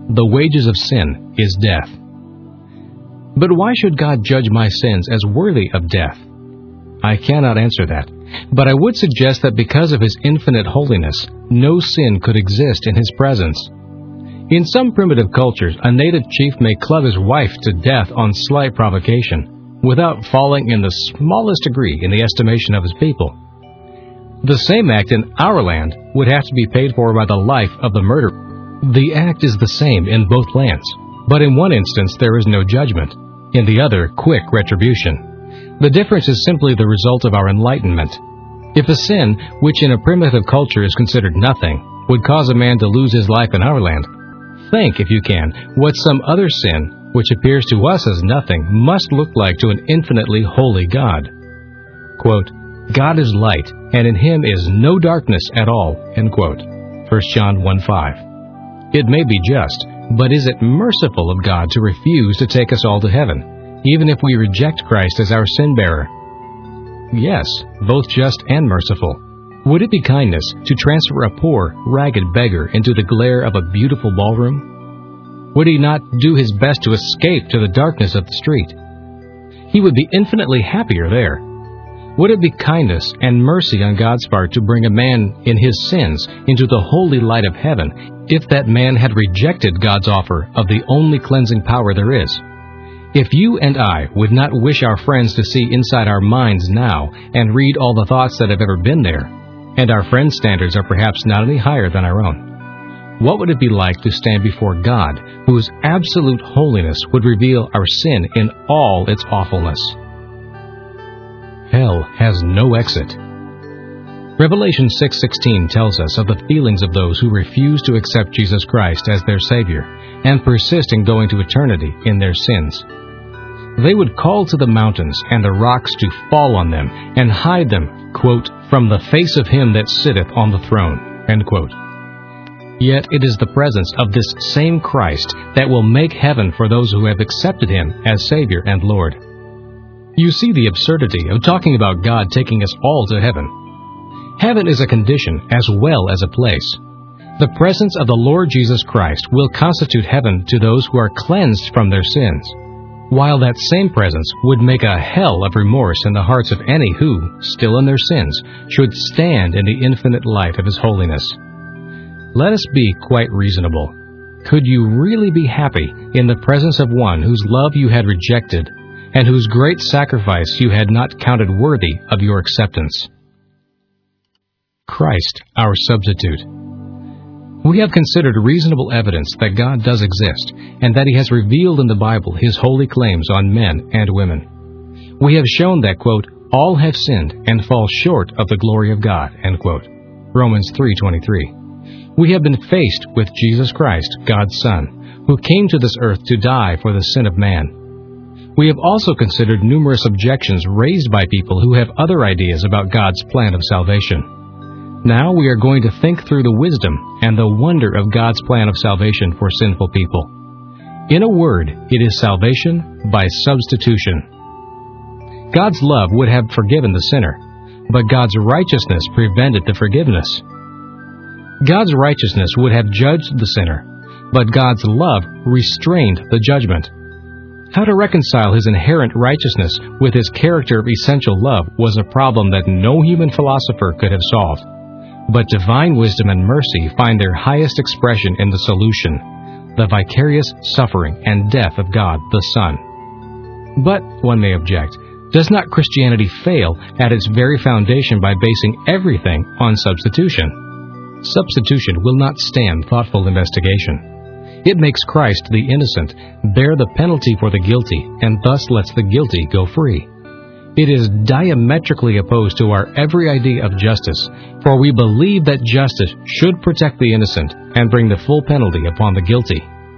The wages of sin is death. But why should God judge my sins as worthy of death? I cannot answer that, but I would suggest that because of His infinite holiness, no sin could exist in His presence. In some primitive cultures, a native chief may club his wife to death on slight provocation, without falling in the smallest degree in the estimation of his people. The same act in our land would have to be paid for by the life of the murderer. The act is the same in both lands, but in one instance there is no judgment, in the other quick retribution. The difference is simply the result of our enlightenment. If a sin, which in a primitive culture is considered nothing, would cause a man to lose his life in our land, think, if you can, what some other sin, which appears to us as nothing, must look like to an infinitely holy God. Quote, God is light, and in Him is no darkness at all, end quote. 1 John 1:5. It may be just, but is it merciful of God to refuse to take us all to heaven, even if we reject Christ as our sin-bearer? Yes, both just and merciful. Would it be kindness to transfer a poor, ragged beggar into the glare of a beautiful ballroom? Would He not do His best to escape to the darkness of the street? He would be infinitely happier there. Would it be kindness and mercy on God's part to bring a man in his sins into the holy light of heaven if that man had rejected God's offer of the only cleansing power there is? If you and I would not wish our friends to see inside our minds now and read all the thoughts that have ever been there, and our friends' standards are perhaps not any higher than our own, what would it be like to stand before God, whose absolute holiness would reveal our sin in all its awfulness? Hell has no exit. Revelation 6:16 tells us of the feelings of those who refuse to accept Jesus Christ as their Savior and persist in going to eternity in their sins. They would call to the mountains and the rocks to fall on them and hide them, quote, from the face of Him that sitteth on the throne, end quote. Yet it is the presence of this same Christ that will make heaven for those who have accepted Him as Savior and Lord. You see the absurdity of talking about God taking us all to heaven. Heaven is a condition as well as a place. The presence of the Lord Jesus Christ will constitute heaven to those who are cleansed from their sins, while that same presence would make a hell of remorse in the hearts of any who, still in their sins, should stand in the infinite light of His holiness. Let us be quite reasonable. Could you really be happy in the presence of one whose love you had rejected, and whose great sacrifice you had not counted worthy of your acceptance? Christ, our substitute. We have considered reasonable evidence that God does exist, and that He has revealed in the Bible His holy claims on men and women. We have shown that, quote, all have sinned and fall short of the glory of God, end quote. Romans 3:23. We have been faced with Jesus Christ, God's Son, who came to this earth to die for the sin of man. We have also considered numerous objections raised by people who have other ideas about God's plan of salvation. Now we are going to think through the wisdom and the wonder of God's plan of salvation for sinful people. In a word, it is salvation by substitution. God's love would have forgiven the sinner, but God's righteousness prevented the forgiveness. God's righteousness would have judged the sinner, but God's love restrained the judgment. How to reconcile His inherent righteousness with His character of essential love was a problem that no human philosopher could have solved. But divine wisdom and mercy find their highest expression in the solution, the vicarious suffering and death of God the Son. But, one may object, does not Christianity fail at its very foundation by basing everything on substitution? Substitution will not stand thoughtful investigation. It makes Christ, the innocent, bear the penalty for the guilty, and thus lets the guilty go free. It is diametrically opposed to our every idea of justice, for we believe that justice should protect the innocent and bring the full penalty upon the guilty.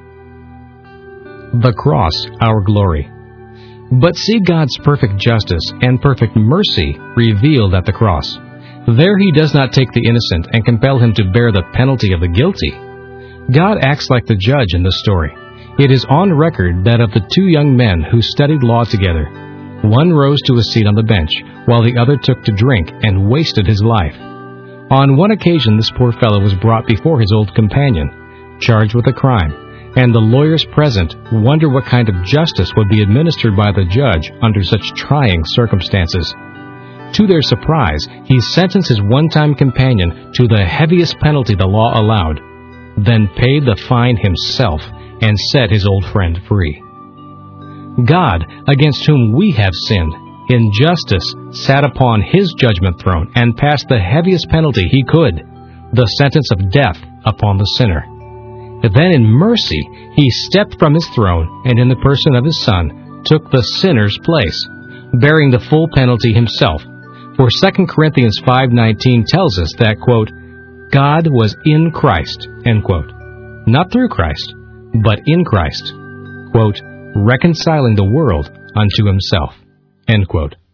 The cross, our glory. But see God's perfect justice and perfect mercy revealed at the cross. There He does not take the innocent and compel him to bear the penalty of the guilty. God acts like the judge in this story. It is on record that of the two young men who studied law together, one rose to a seat on the bench, while the other took to drink and wasted his life. On one occasion this poor fellow was brought before his old companion, charged with a crime, and the lawyers present wonder what kind of justice would be administered by the judge under such trying circumstances. To their surprise, he sentenced his one-time companion to the heaviest penalty the law allowed, then paid the fine himself and set his old friend free. God, against whom we have sinned, in justice sat upon his judgment throne and passed the heaviest penalty he could, the sentence of death upon the sinner. Then in mercy he stepped from his throne and in the person of his Son took the sinner's place, bearing the full penalty himself. For 2 Corinthians 5:19 tells us that, quote, God was in Christ, end quote, not through Christ, but in Christ, quote, reconciling the world unto himself, end quote.